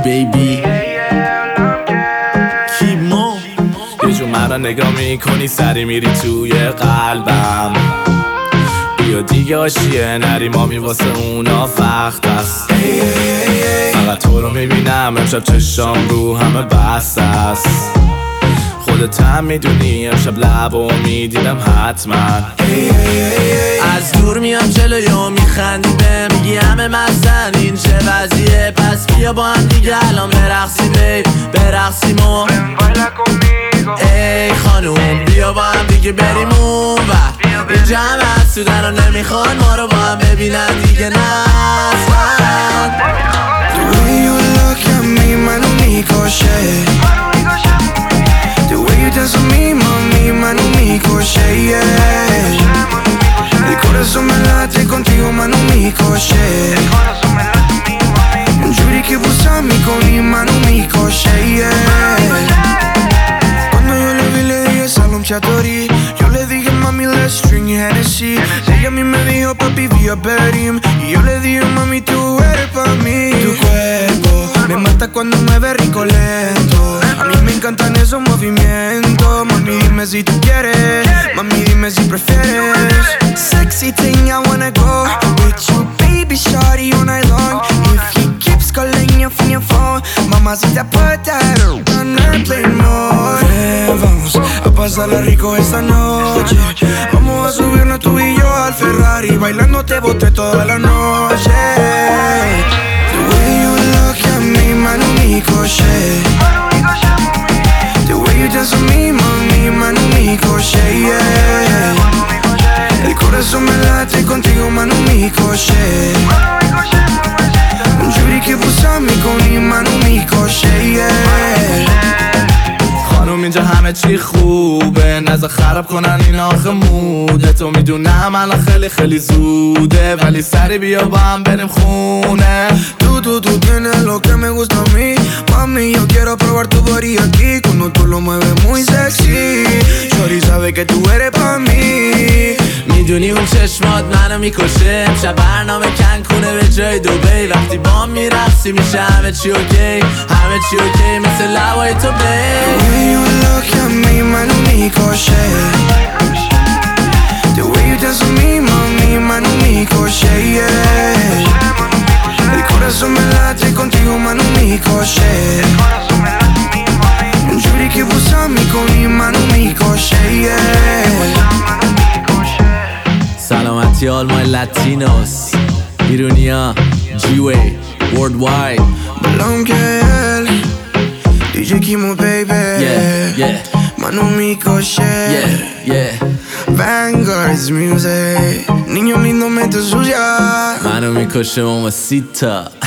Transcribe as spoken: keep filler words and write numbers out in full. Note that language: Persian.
baby کیمو یه جو من را نگاه میکنی سری میری توی قلبم بیا دیگه آشیه نری مامی واسه اونا وقت است فقط تو رو میبینم امشب چشام رو همه بست است خودت هم میدونی امشب لبو میدیدم حتما از دور میام جلوی و میخندی به میگی همه مستن این چه وضعیه پس بیا با هم دیگه الان برقصیم بیب برقصیم و ای خانوم بیا با هم دیگه بریم اون و اینجا همه حسودن و نمیخوان ما رو با هم ببینن دیگه نه The way you look at me منو میکشه The way you dance with me mami منو میکشه El corazón me late contigo منو میکشه اونجوری که بوسم میکنی منو میکشه Cuando yo le vi le dije salón chatori Yo le dije mami let's drink Hennessy Ella a mí me dijo papi via Berim Y yo le dije mami tú eres pa' mí Tu cuerpo me mata cuando me ve rico lento A mí me encantan esos movimientos Mami dime si tú quieres Mami dime si prefieres Sexy thing I wanna go With you baby shawty all night long If he keeps calling you from your phone Mamacita put that on airplane mode Ven, vamos a pasarla rico esta noche Vamos a subirnos tú y yo al Ferrari Bailando te boté toda la noche The way you look at me, manu mi coche The way you dance with me, mami, manu mi coche yeah. El corazón me late contigo, manu mi coche اونجوری که بوسم میکنی منو میکشه خانوم اینجا همه چی خوبه نزا خراب کنن این آخه موده تو میدونم الان خیلی خیلی زوده ولی سری بیا با هم بریم خونه Tú, tú, tú tienes lo que me gusta a mí Mami, yo quiero probar tu body aquí Cuando tú lo mueves muy sexy Shorty sabe que tú eres pa' mí میدونی اون چشمات منو میکشه امشب برنامه کنکونه به جای دوبی وقتی با میرقصی میشه همه چی اوکی همه چی اوکی مثل لبای تو بی The way you look at me منو میکشه The way you dance with me mami منو میکشه yeah. El corazón me late contigo منو میکشه اونجوری که بوسم میکنی منو میکشه yeah. سلامتی all my Latinos ایرونیا G-Way Worldwide Blanquel دی جی Kimo baby Yeah, yeah منو میکشه Yeah, yeah Vanguard's music Niño lindo mente sucia منو میکشه mamacita